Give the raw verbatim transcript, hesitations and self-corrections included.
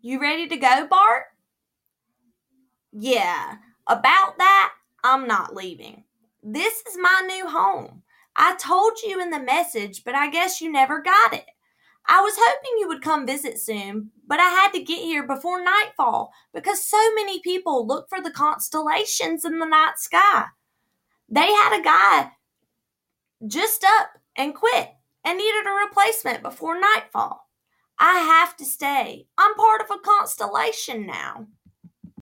You ready to go, Bart? Yeah, about that, I'm not leaving. This is my new home. I told you in the message, but I guess you never got it. I was hoping you would come visit soon, but I had to get here before nightfall because so many people look for the constellations in the night sky. They had a guy just up and quit and needed a replacement before nightfall. I have to stay. I'm part of a constellation now.